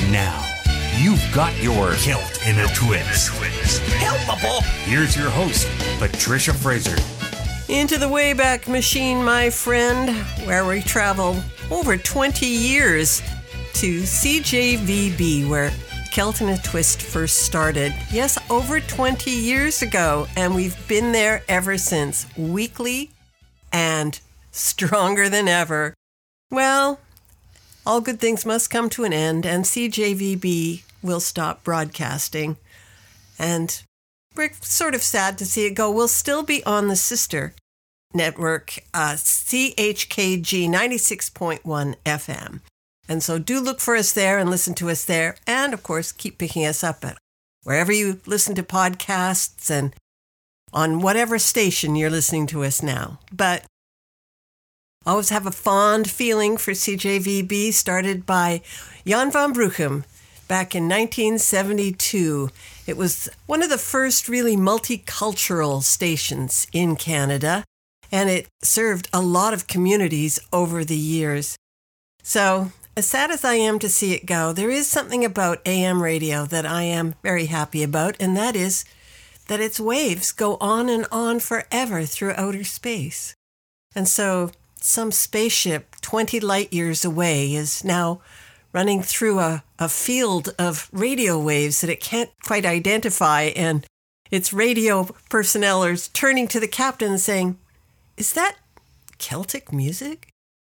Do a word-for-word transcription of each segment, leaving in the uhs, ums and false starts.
And now, you've got your Kilt in a Twist. Helpable. Here's your host, Patricia Fraser. Into the Wayback Machine, my friend, where we travel over twenty years to C J V B, where Kilt in a Twist first started. Yes, over twenty years ago, and we've been there ever since, weekly and stronger than ever. Well, all good things must come to an end, and C J V B will stop broadcasting. And we're sort of sad to see it go. We'll still be on the sister network, uh, C H K G ninety-six point one F M. And so do look for us there and listen to us there. And, of course, keep picking us up at wherever you listen to podcasts and on whatever station you're listening to us now. But always have a fond feeling for C J V B, started by Jan van Bruchem back in nineteen seventy-two. It was one of the first really multicultural stations in Canada, and it served a lot of communities over the years. So, as sad as I am to see it go, there is something about A M radio that I am very happy about, and that is that its waves go on and on forever through outer space. And so some spaceship twenty light years away is now running through a, a field of radio waves that it can't quite identify, and its radio personnel are turning to the captain saying, "Is that Celtic music?"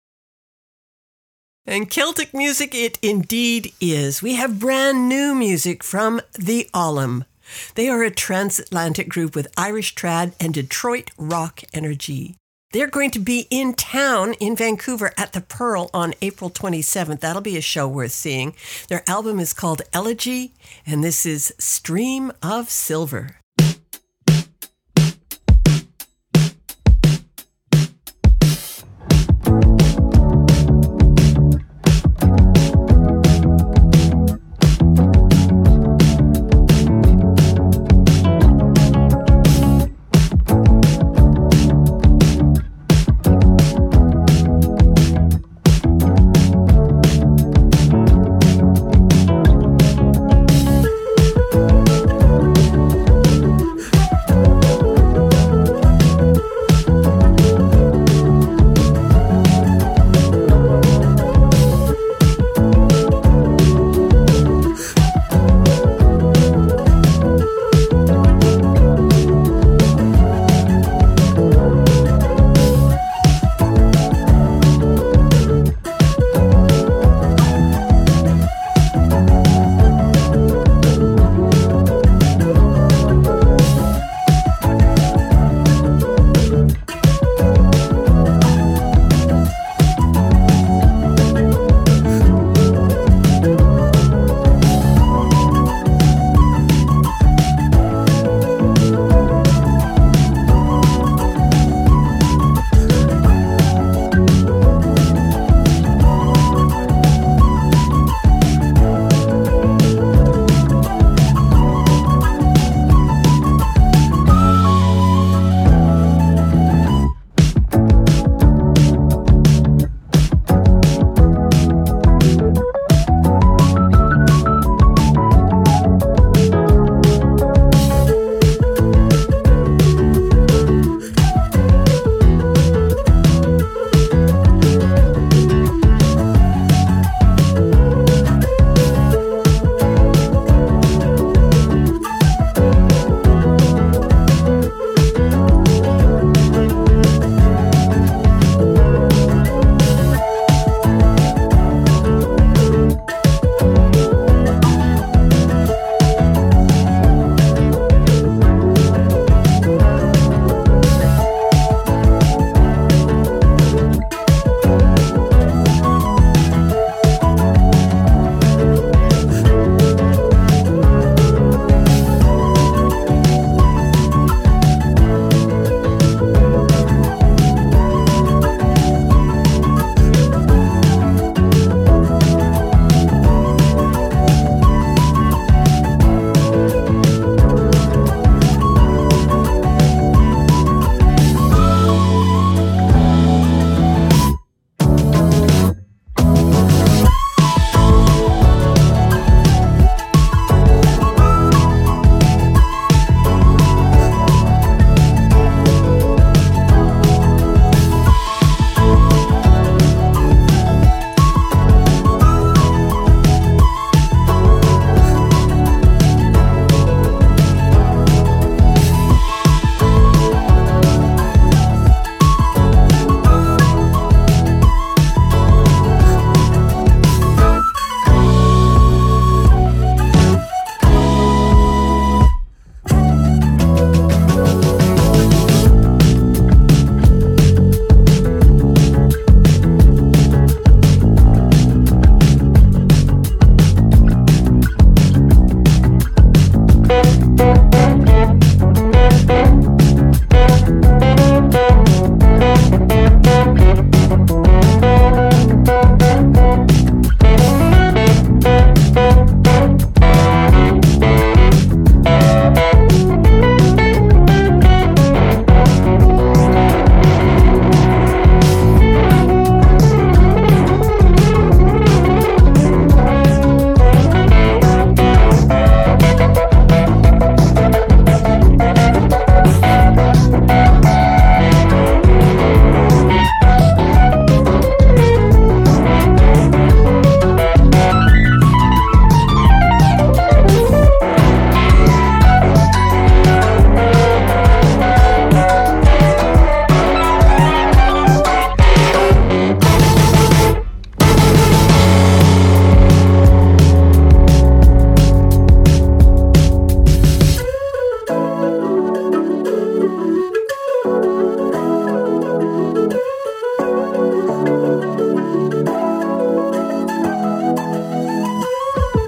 And Celtic music it indeed is. We have brand new music from The Ollum. They are a transatlantic group with Irish trad and Detroit rock energy. They're going to be in town in Vancouver at the Pearl on April twenty-seventh. That'll be a show worth seeing. Their album is called Elegy, and this is Stream of Silver.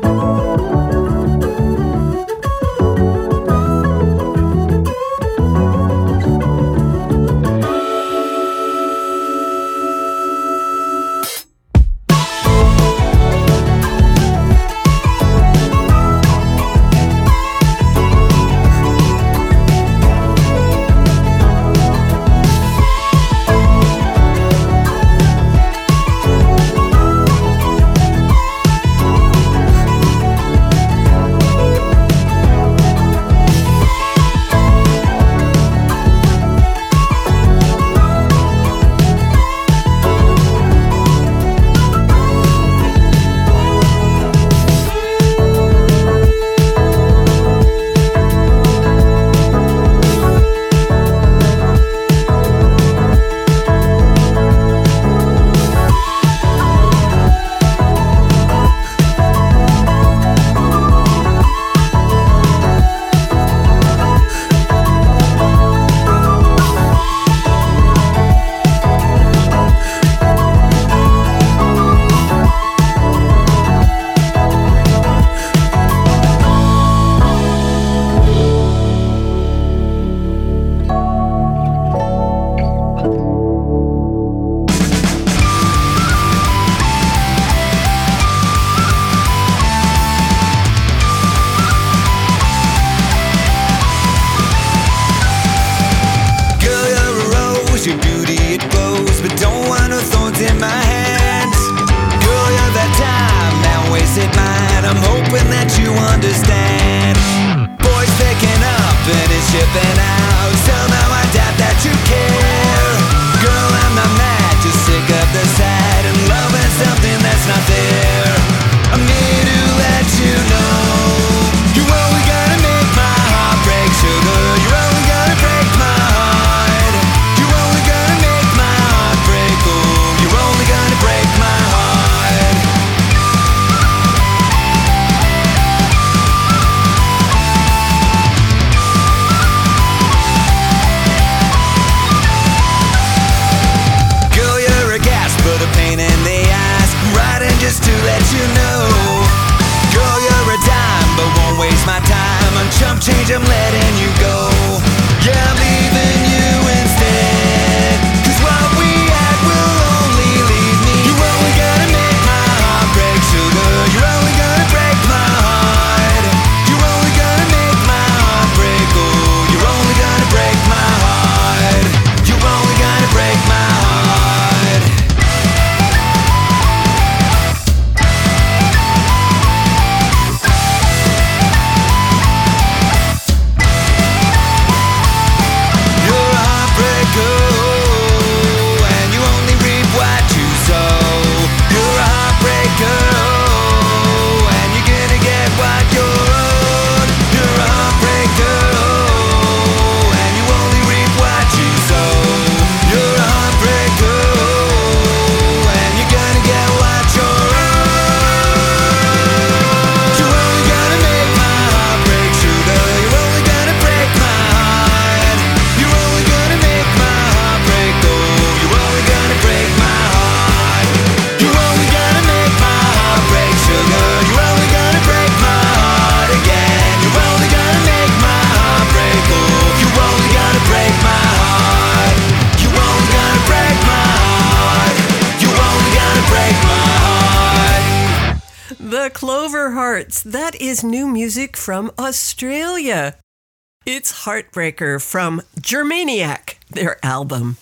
Cloverhearts. That is new music from Australia. It's Heartbreaker from Germaniac, their album.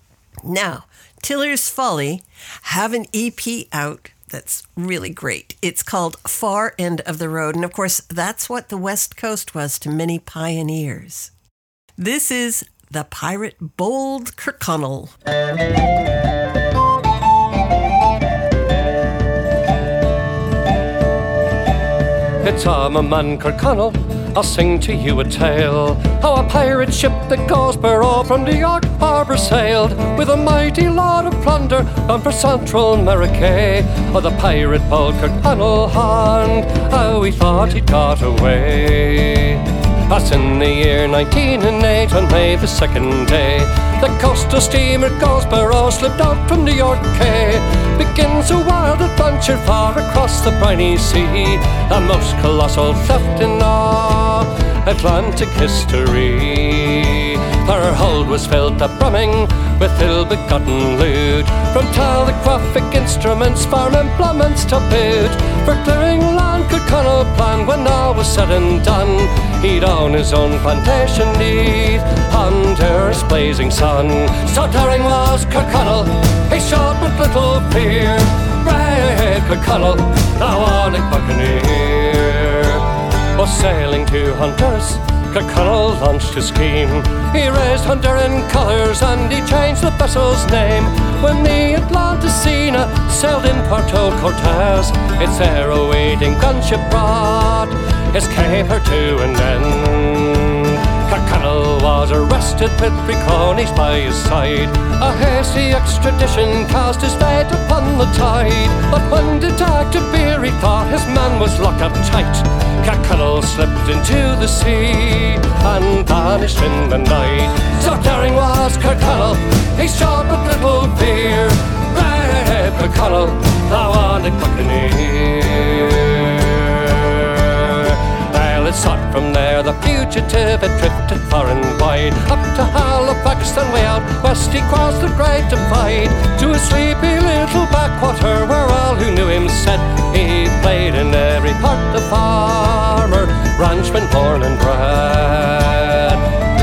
Now, Tiller's Folly have an E P out that's really great. It's called Far End of the Road, and of course, that's what the West Coast was to many pioneers. This is the pirate Bold Kirkconnell. It's I'm a man Kirkconnell, I'll sing to you a tale how a pirate ship that goes Barrow from the York Harbour sailed with a mighty lot of plunder bound for Central America. Oh, the pirate Bold Kirkconnell hand, how he thought he'd got away. As in the year nineteen oh eight, on May the second day, the coastal steamer Goldsborough slipped out from New York Quay. Begins a wild adventure far across the briny sea, a most colossal theft in all Atlantic history. Her hold was filled to brimming with ill-begotten loot, from telegraphic instruments, farm implements to boot. For clearing land Kirkconnell planned when all was said and done. He'd own his own plantation neath under his blazing sun. So daring was Kirkconnell, he shot with little fear. Red Kirkconnell, the warlike buccaneer, was sailing to Honduras. Kirkconnell launched his scheme. He raised Honduran colours and he changed the vessel's name. When the Atlanticina sailed in Puerto Cortez, its arrow-waiting gunship brought his caper to an end. Kirkconnell was arrested with three cronies by his side. A hasty extradition cast his fate upon the tide. But when Detective Beery thought his man was locked up tight, Kirkconnell slipped into the sea and vanished in the night. So daring was Kirkconnell, he shot with little fear. Red Kirkconnell, the wanted buccaneer. Well, it sought from there the fugitive, it drifted far and wide, up to Halifax and way out west he crossed the Great Divide, to a sleepy little backwater where all who knew him said he played in every part the farmer, ranchman born and bred.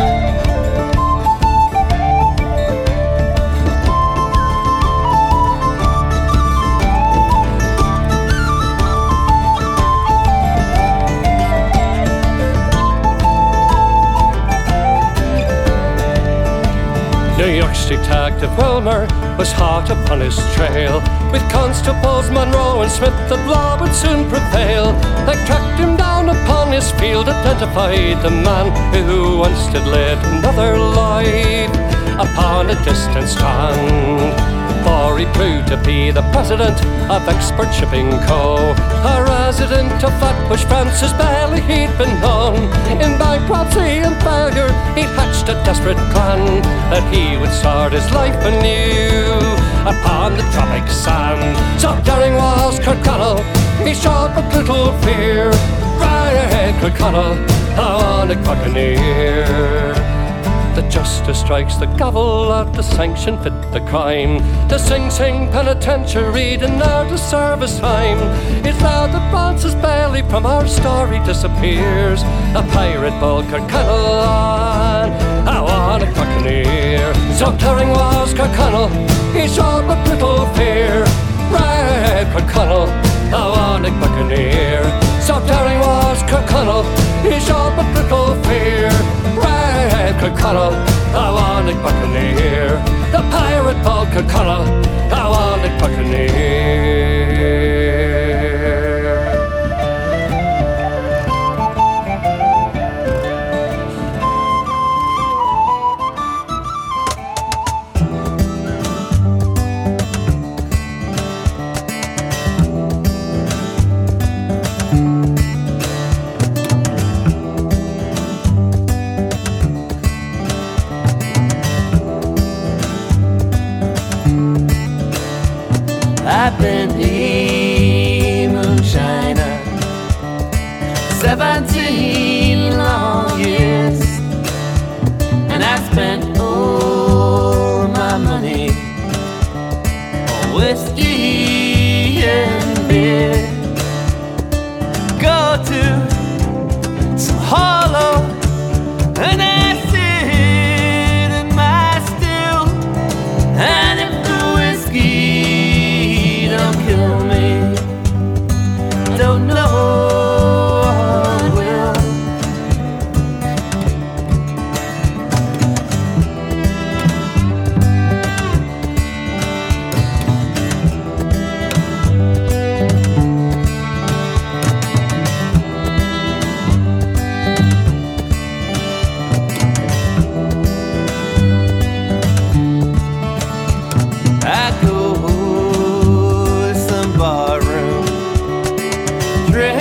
New York's Detective Wilmer was hot upon his trail. With Constables Monroe and Smith, the law would soon prevail. They tracked him down upon his field, identified the man who once did live another life upon a distant strand. For he proved to be the president of Expert Shipping Co., a resident of Flatbush, Francis Bailey he'd been known. In bankruptcy and failure he'd hatched a desperate plan that he would start his life anew upon the tropic sand. So daring was Kirkconnell, he shot with little fear. Red Kirkconnell, a wanted buccaneer. The justice strikes the gavel at the sanction fit the crime. The Sing Sing Penitentiary denied to serve his time. It's loud that Francis Bailey from our story disappears. A pirate bold Kirkconnell on a wanted buccaneer. So daring was Kirkconnell, he shot with little fear. Red Kirkconnell, a wanted buccaneer. So daring was Kirkconnell, he shot with little fear. Red Kirkconnell, a wanted buccaneer. The pirate bold Kirkconnell, a wanted buccaneer. I've been a moonshiner seventeen long years, and I spent all my money on whiskey and beer. Go to some hollow and I sit in my still, and if the whiskey don't kill me, don't know what will. I go to some barroom, dress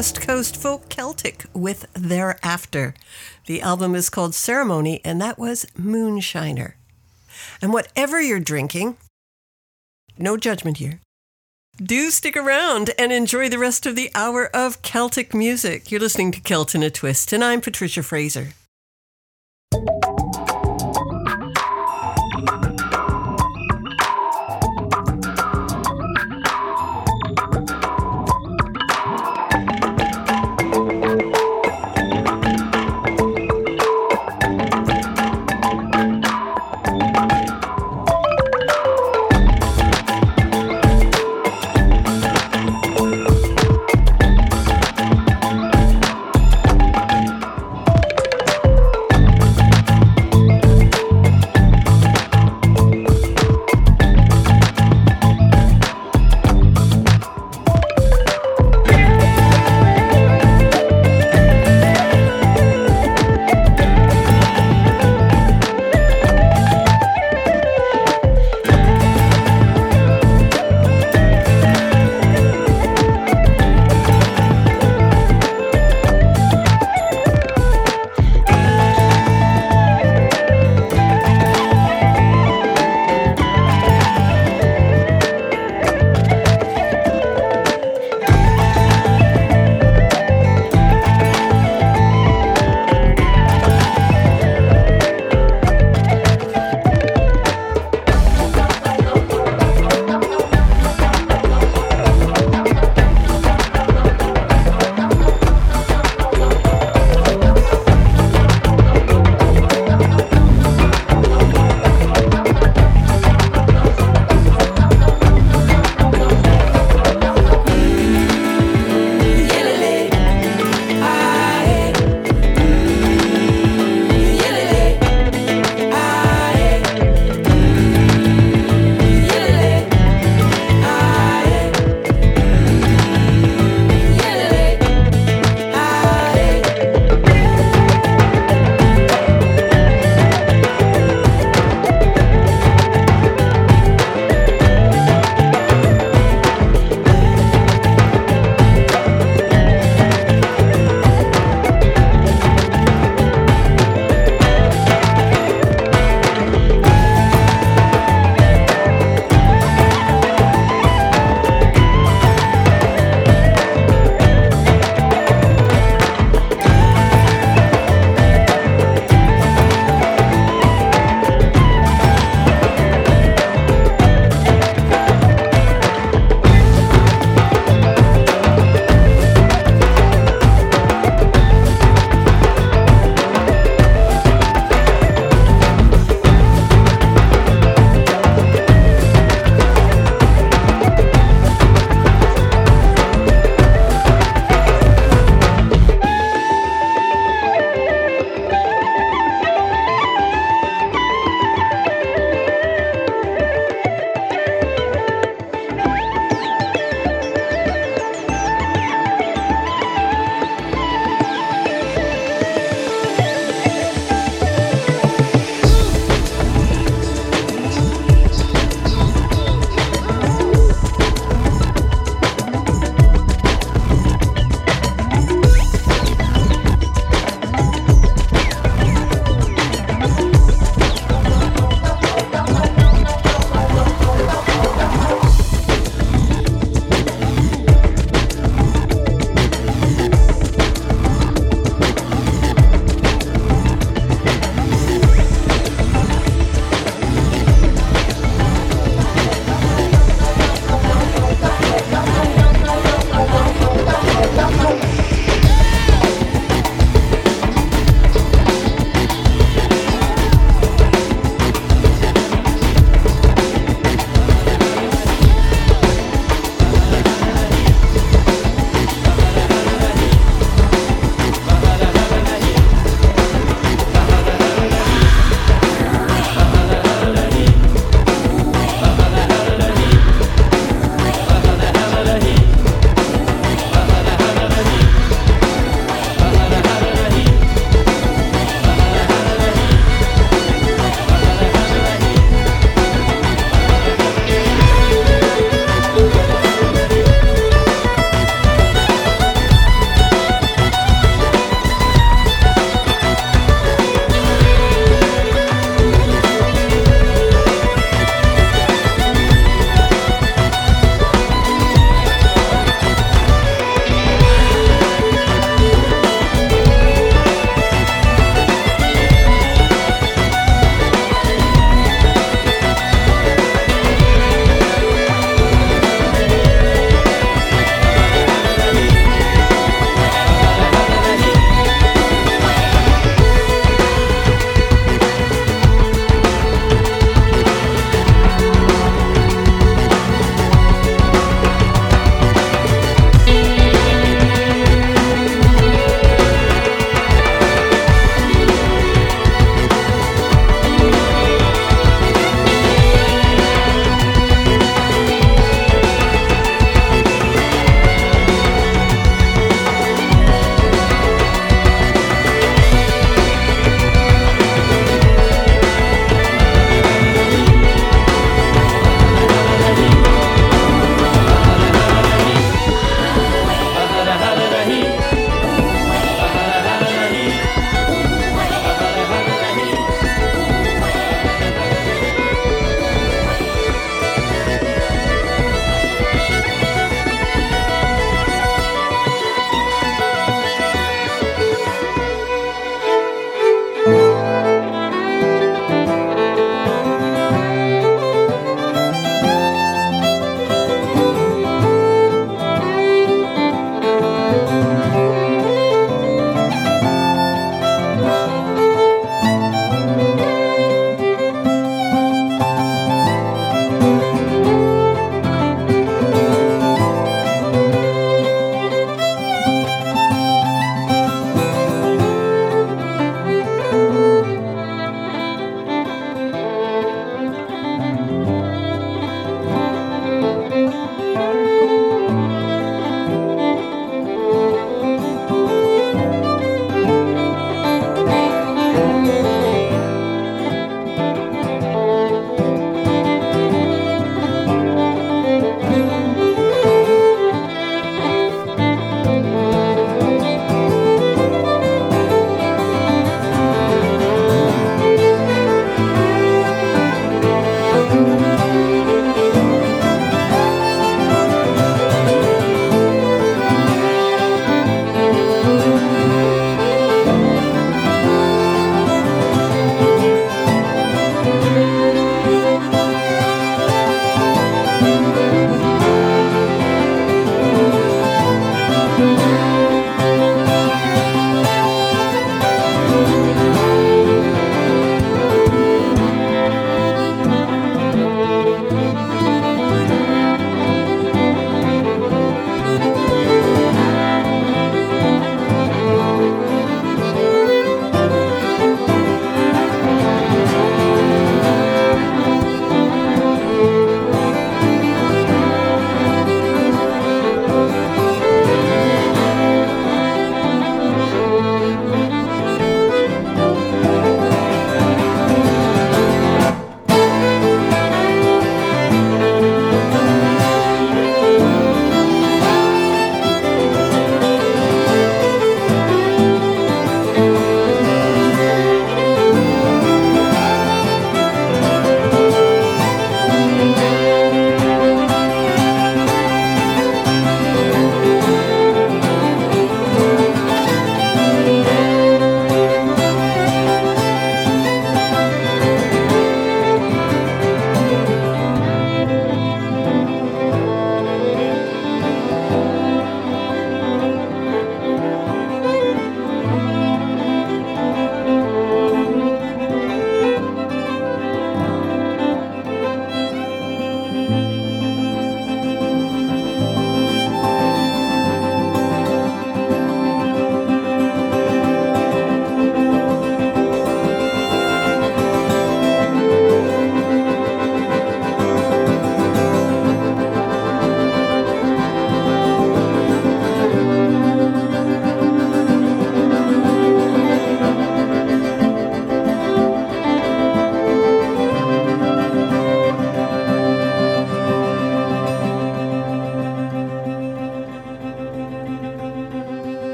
West Coast folk Celtic with Thereafter. The album is called Ceremony, and that was Moonshiner. And whatever you're drinking, no judgment here, do stick around and enjoy the rest of the hour of Celtic music. You're listening to Celt in a Twist, and I'm Patricia Fraser.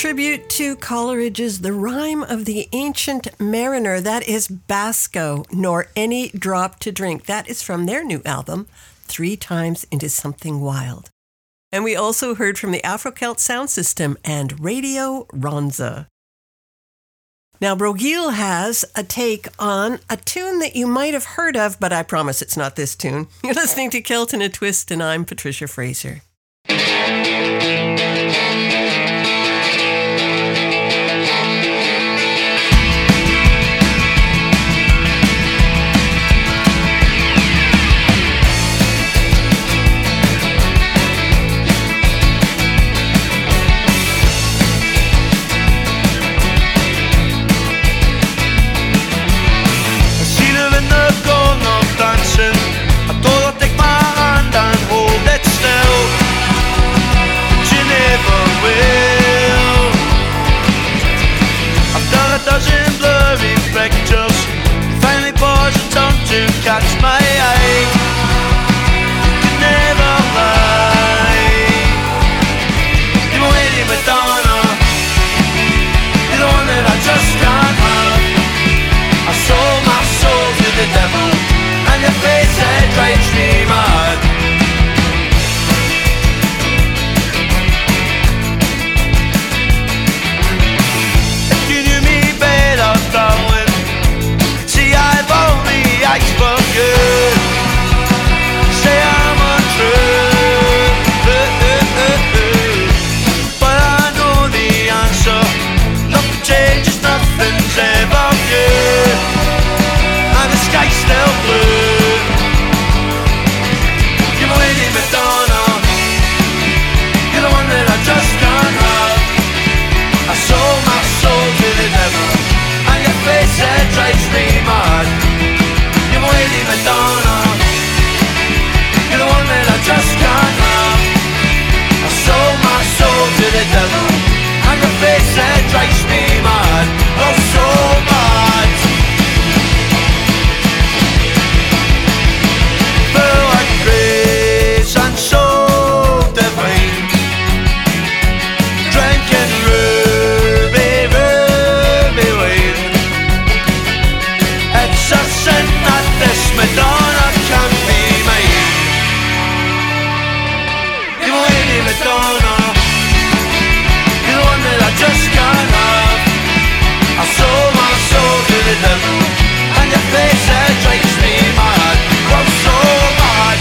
tribute to Coleridge's The Rime of the Ancient Mariner. That is Basco, Nor Any Drop to Drink. That is from their new album, Three Times Into Something Wild. And we also heard from the Afro-Celt Sound System and Radio Ronza. Now, Brogil has a take on a tune that you might have heard of, but I promise it's not this tune. You're listening to Celt in a Twist, and I'm Patricia Fraser. I told her take my hand and hold it still, but you never will. After a dozen blurry pictures, you finally paused your tongue to catch my eye. You could never lie. You're my Lady Madonna, you're the one that I just can't have. I sold my soul to the devil, and your face it drives me mad. If you knew me better, darling, see I've only asked for good. Say I'm untrue, but I know the answer. Nothing changes, nothing's ever good, and the sky's still blue. You're my Lady Madonna, you're the one that I just can't have. I sold my soul to the devil, and your face it drives me mad. You're my Lady Madonna, you're the one that I just can't have. I sold my soul to the devil, and your face it drives me mad. Oh, so mad. Full of grace and so divine, drinking ruby, ruby wine. It's a sin that this Madonna can't be mine. You're my Lady Madonna, you're the one that I just can't have. I sold my soul to the devil, and your face it drives me mad. Oh, so mad.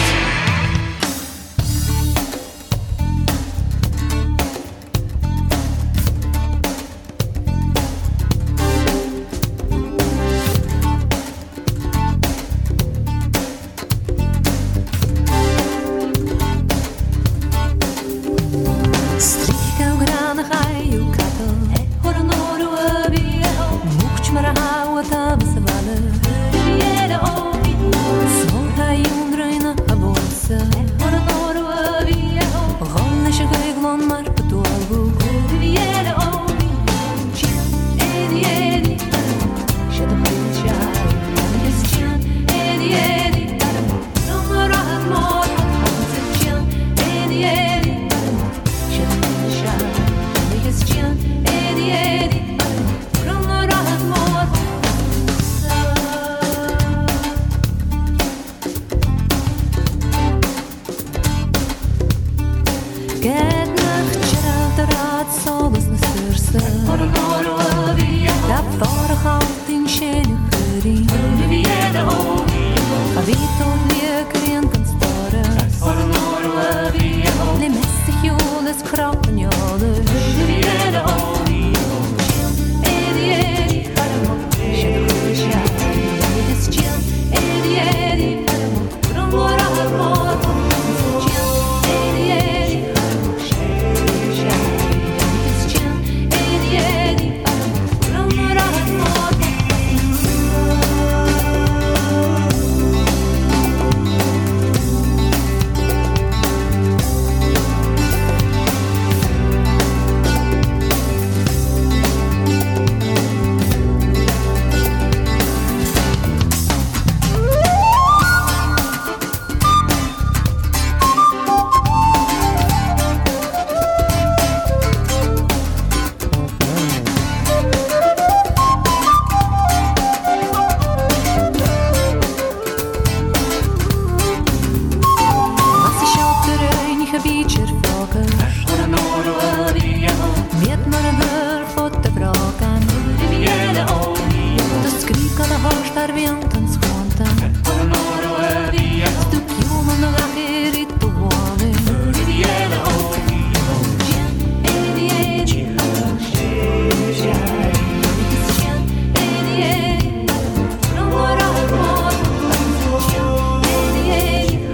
Strika ugrana haju kato, hora noru abieho, mukchmara hawa tabasavale, riviera ovi, smolta jundruina abosa, hora noru abieho, gonne shagaiglon mar patualgu, riviera ovi, chin, edi edi, shada khilchai, yes chin, edi edi, don't rahat mor, hat chin, edi edi, shada khilchai, yes chin, edi edi, don't rahat mor. Get nach child rat solos na sturse. Da for halt in shene guri. Riviera ovi. Avito liekrien kan stare. Le messe hjules kroppen jade. Riviera ovi. Edi edi harmo. Shede khusha. Yes chill. Edi edi harmo. From what I have more. Edi edi harmo. Yes chill. Edi edi harmo. From what I have more. tanto sconta. Sto chiumando la che rituale. Edi edi, edi edi, non vorrò il mondo. Edi edi,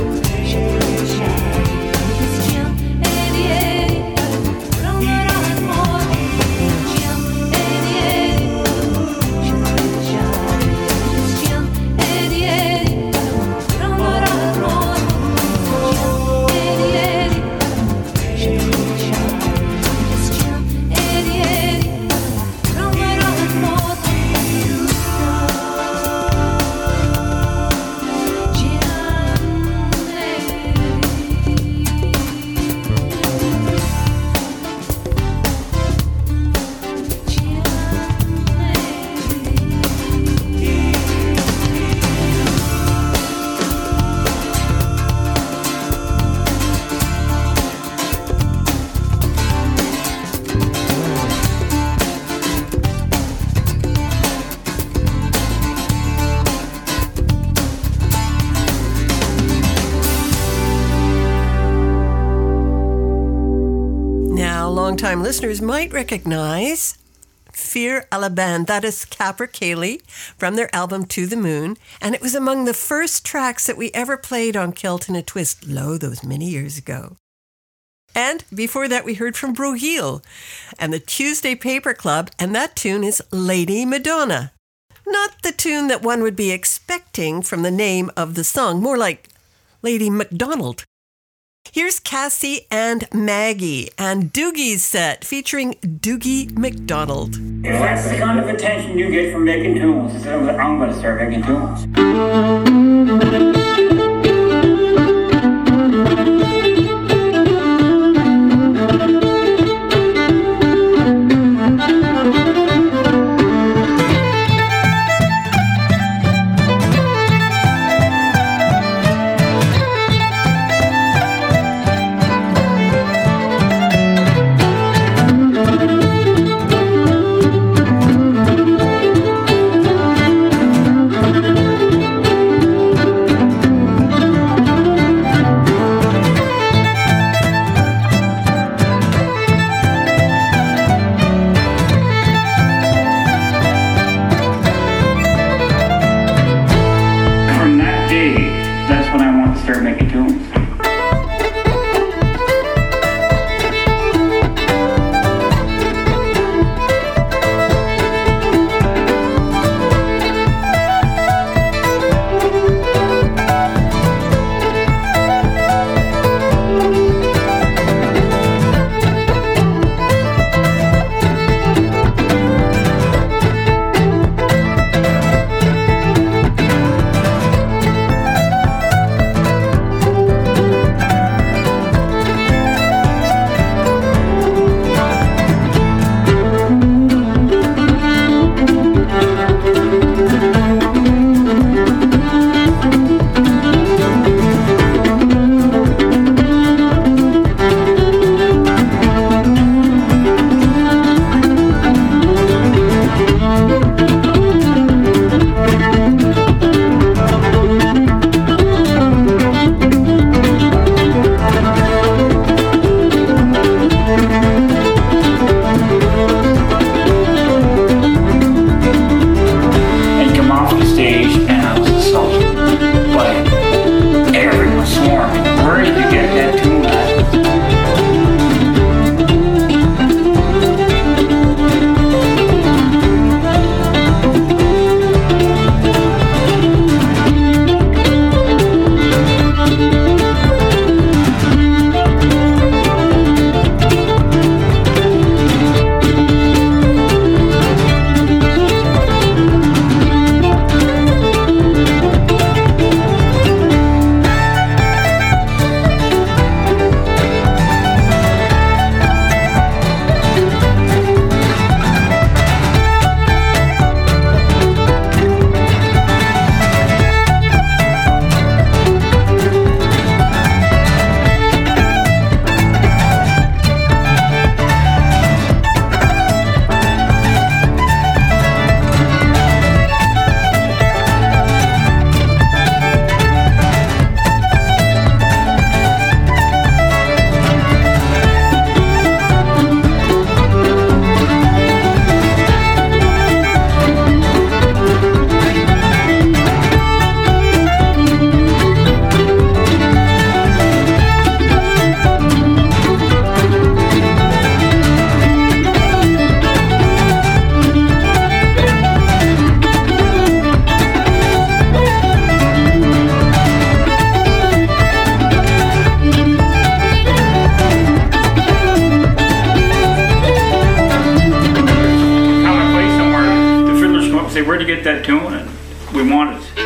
edi edi, non vorrò il mondo. Edi edi, edi edi, non vorrò il mondo. Edi edi, edi edi, non vorrò il mondo. Now, longtime listeners might recognize Fear Alaban. That is Capercaillie from their album To the Moon. And it was among the first tracks that we ever played on Kilt in a Twist, lo, those many years ago. And before that, we heard from Broghil and the Tuesday Paper Club, and that tune is Lady Madonna. Not the tune that one would be expecting from the name of the song, more like Lady MacDonald. Here's Cassie and Maggie and Doogie's set featuring Doogie McDonald. If that's the kind of attention you get from making tunes, I'm going to start making tunes. that tune, and we want it.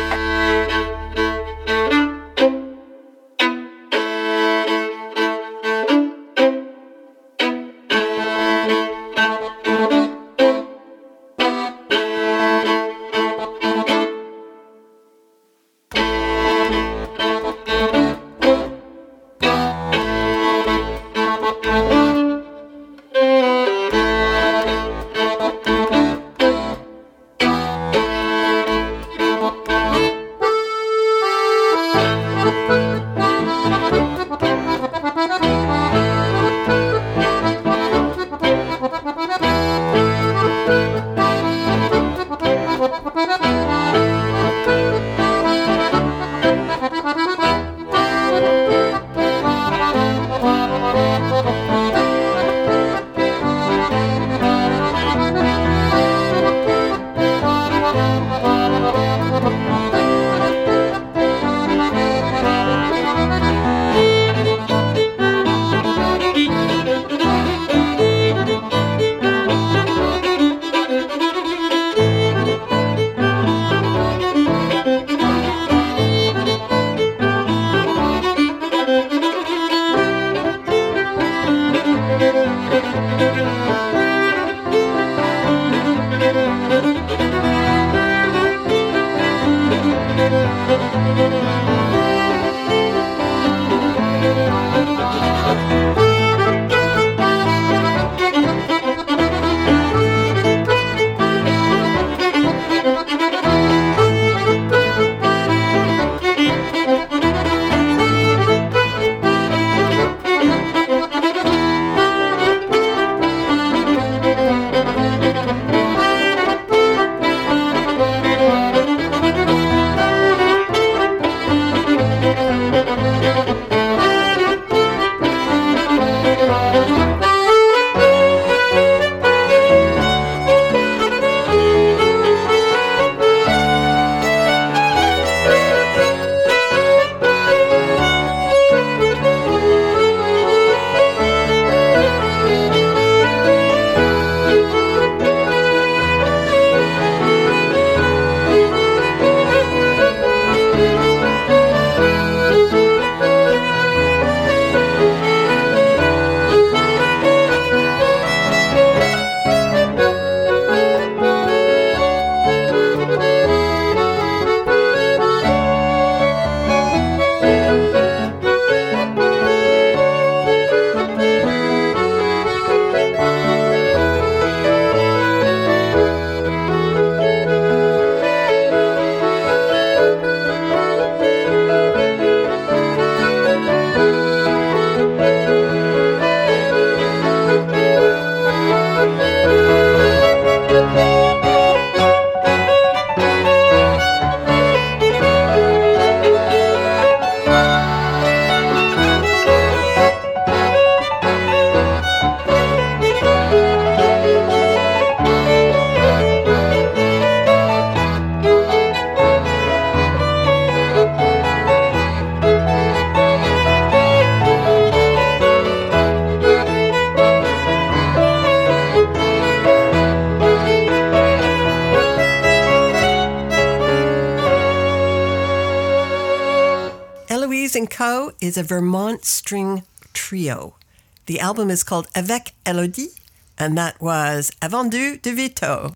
Eloise and Co. is a Vermont string trio. The album is called Avec Elodie, and that was Avendu de Vito.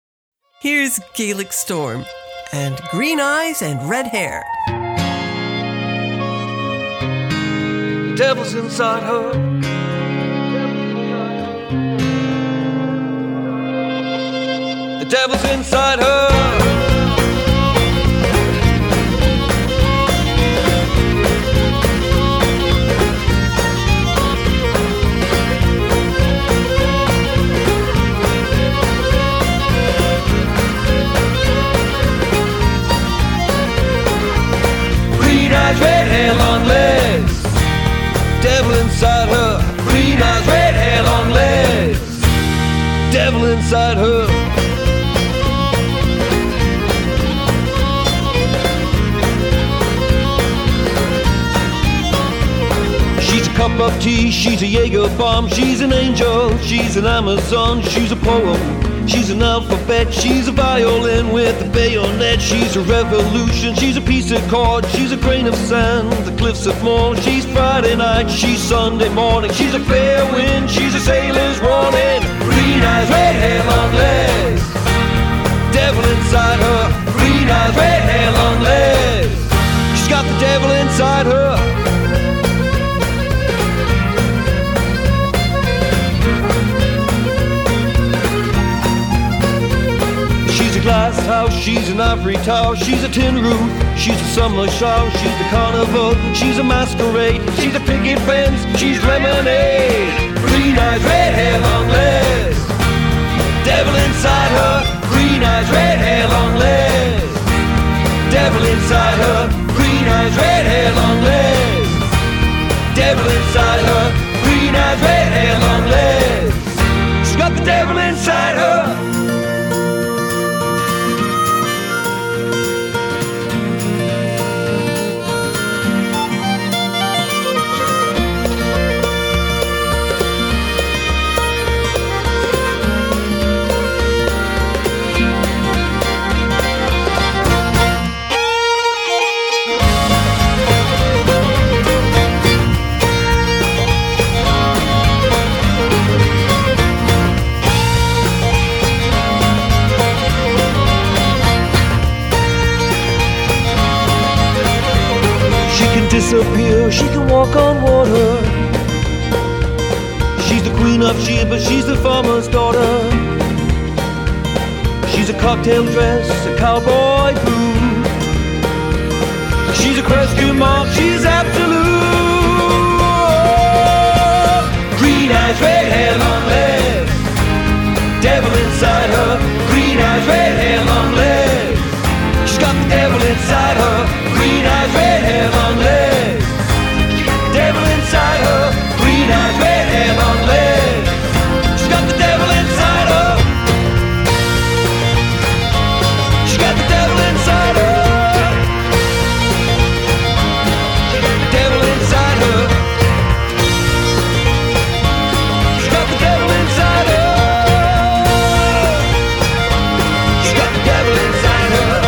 Here's Gaelic Storm and Green Eyes and Red Hair. The devil's inside her. The devil's inside her. Green eyes, red hair, long legs. Devil inside her. Green eyes, red hair, long legs. Devil inside her. She's a cup of tea, she's a Jaeger bomb, she's an angel, she's an Amazon, she's a poem, She's an alphabet, she's a violin with a bayonet. She's a revolution, she's a piece of cord, she's a grain of sand, the cliffs of morn. She's Friday night, she's Sunday morning. She's a fair wind, she's a sailor's warning. Green eyes, red hair, long legs, devil inside her. Green eyes, red hair, long legs, she's got the devil inside her. Glass house, she's an ivory tower, she's a tin roof, she's a summer shower, she's the carnival, she's a masquerade, she's a picket fence, she's lemonade. Green eyes, red hair, long legs, devil inside her. Green eyes, red hair, long legs, devil inside her. Green eyes, red hair, long legs, devil inside her. Green eyes, red hair, long legs, she's got the devil inside her. Disappear, she can walk on water. She's the queen of Sheba, she's the farmer's daughter. She's a cocktail dress, a cowboy boot. She's a rescue mark, she's absolute. Green eyes, red hair, long legs, devil inside her. Green eyes, red hair, long legs, she's got the devil inside her. Green eyes, red hair, long legs, devil inside her. Green eyes, red hair, long legs, she's got the devil inside her. She's got the devil inside her. Devil inside her. She's got the devil inside her. She's got the devil inside her.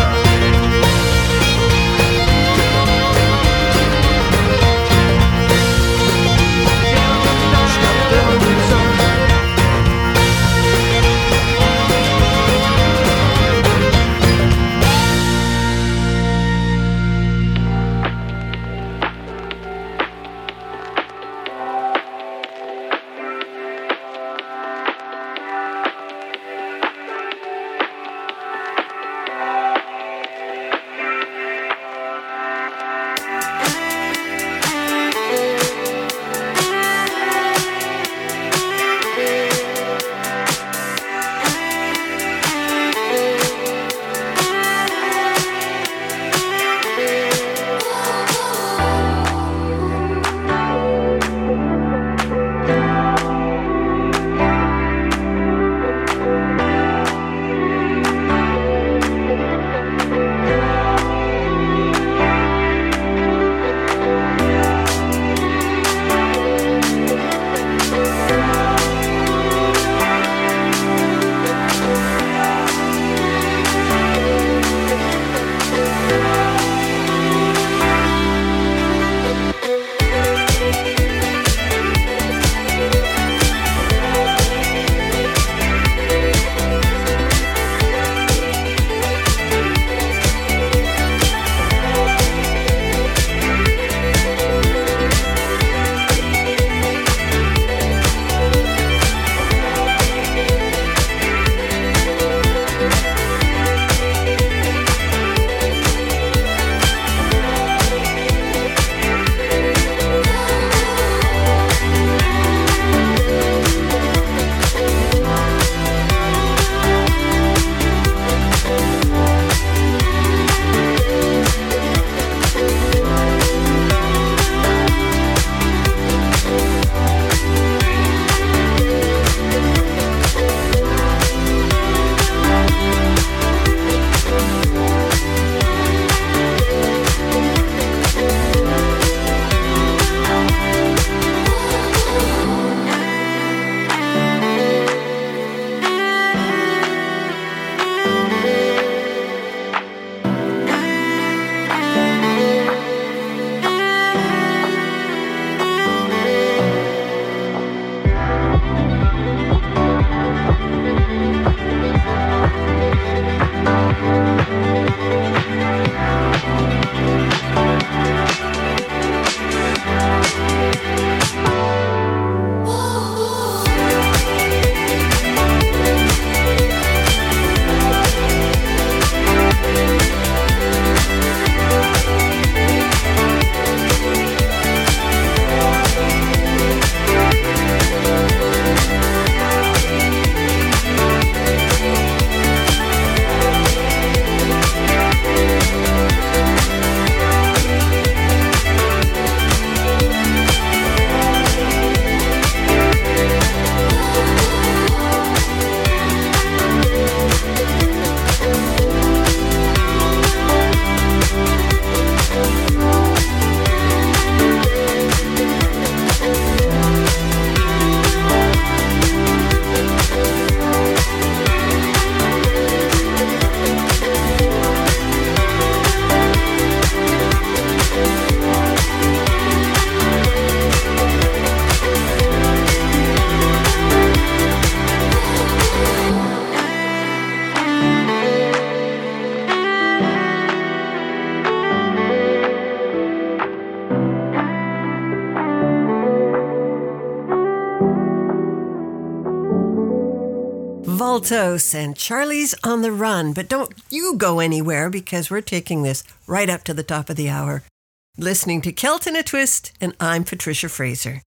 Altos and Charlie's on the Run. But don't you go anywhere because we're taking this right up to the top of the hour. Listening to Celt in a Twist, and I'm Patricia Fraser.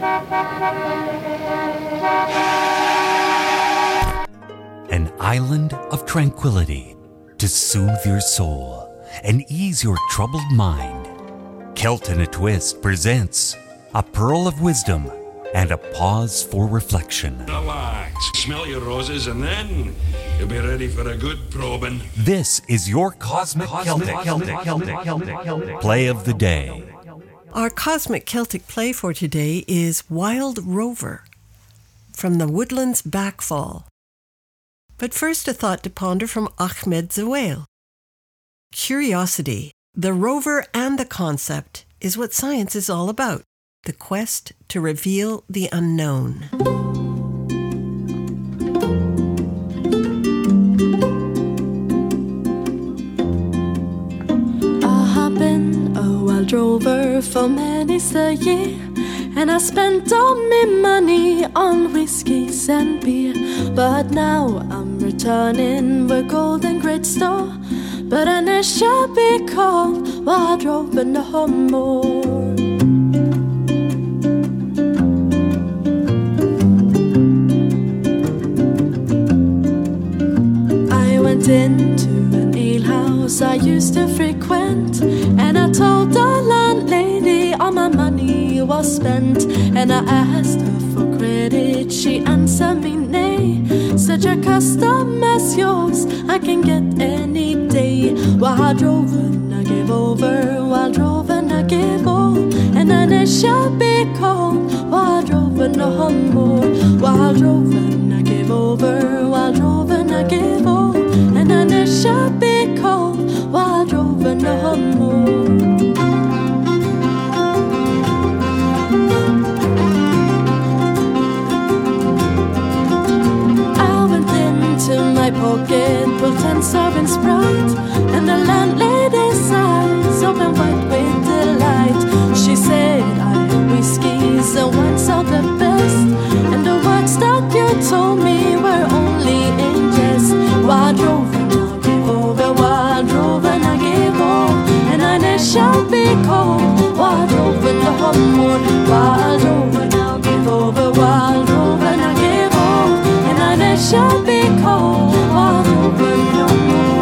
An island of tranquility to soothe your soul and ease your troubled mind. Celt in a Twist presents a pearl of wisdom and a pause for reflection. Relax, smell your roses, and then you'll be ready for a good probing. This is your Cosmic, Cosmic Celtic, Celtic, Celtic, Celtic, Celtic play of the day. Our Cosmic Celtic play for today is Wild Rover from the Woodlands Backfall. But first a thought to ponder from Ahmed Zewail. Curiosity, the rover and the concept, is what science is all about. The quest to reveal the unknown. I have been a wild rover for many a year, and I spent all my money on whiskies and beer. But now I'm returning with gold and great store, but I never shall be called wild rover no more. Into an alehouse I used to frequent, and I told the landlady all my money was spent. And I asked her for credit, she answered me nay. Such a custom as yours I can get any day. Wild rovin' I give over, wild rovin' I give all, and I never shall be called wild rovin' no more. Wild rovin' I give over, wild rovin' I give all, and I never shall be called wild rover no more. I went into my pocket, pulled ten sovereign Sprite, and the landlady's eyes opened wide with delight. She said, I have whiskeys and wines are the best, and the words that you told me were only in jest. Wild rover, wild rover, and I give all, and I never shall be called wild rover no more. Wild rover, now give over, wild rover, and I give all, and I never shall be called wild rover no more.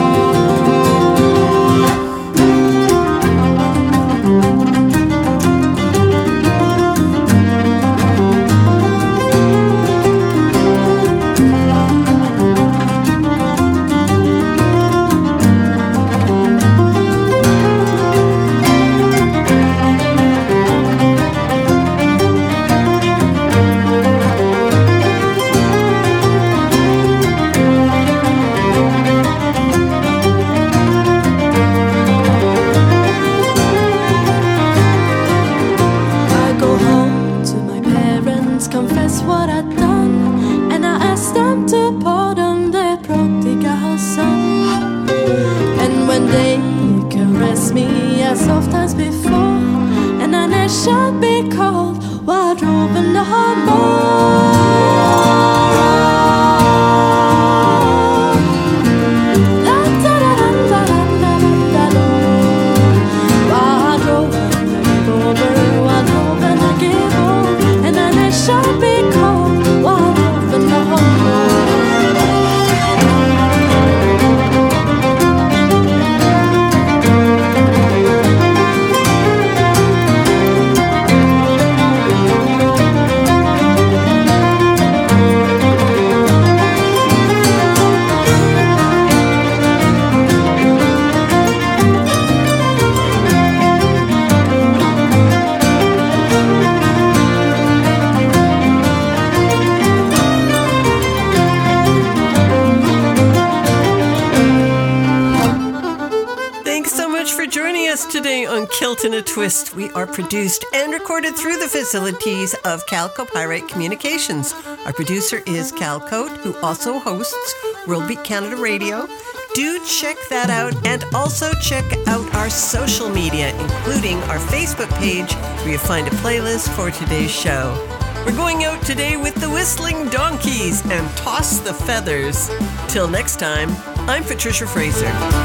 Celt in a Twist. We are produced and recorded through the facilities of Calco Pirate Communications. Our producer is Cal Cote, who also hosts World Beat Canada Radio. Do check that out, and also check out our social media, including our Facebook page, where you find a playlist for today's show. We're going out today with the Whistling Donkeys and Toss the Feathers. Till next time, I'm Patricia Fraser.